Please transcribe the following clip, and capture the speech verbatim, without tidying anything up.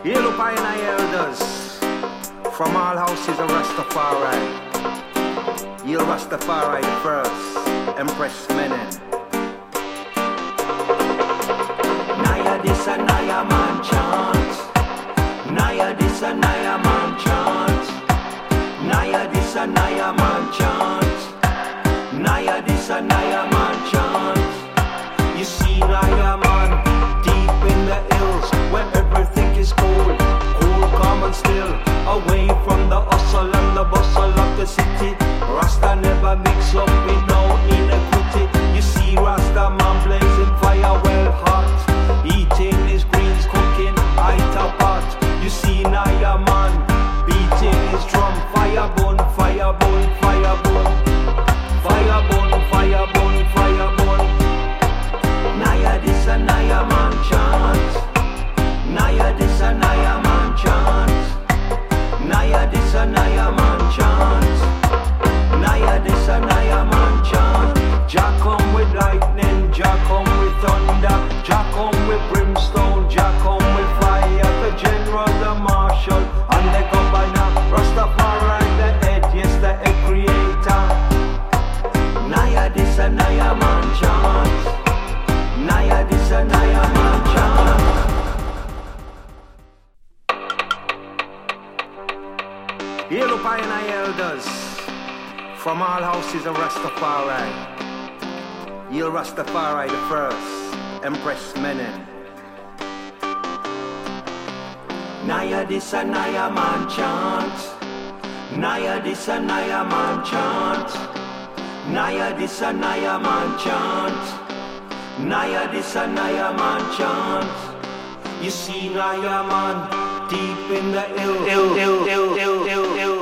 Hail up I and I elders from all houses of Rastafari. Hail Rastafari the first, Empress Menen. Naya this a Naya man chant. Naya this a Naya man chant. Naya this a Naya man chant. Naya this a Naya man chant. You see Naya man deep in the hills where everything is cool, cool, calm and still, away from the hustle and the bustle of the city. Rasta never mix up with no inequity. You see Rasta man blazing fire well hot, eating his greens, cooking high top hot. You see Naya man beating his drum, fire burn, fire burn, fire burn, fire burn, fire burn, fire burn. Naya this a Naya man chant. Naya this a Naya man chant. Naya this a Naya man chant. Naya this a Naya man chant. Jah come with lightning, Jah come with thunder, Jah come with brimstone, Jah come with fire. The general, the marshal, and the governor, Rastafari the head, yes the head creator. Naya this a Naya man chant. Naya this a Naya man chant. Hail up I and I elders from all houses of Rastafari. Hail Rastafari the first, Empress Menen. Naya this a Naya man chant. Naya this a Naya man chant. Naya this a Naya man chant. Naya this a Naya man chant. You see Naya man deep in the hill, hill, hill, hill, hill, hill, hill.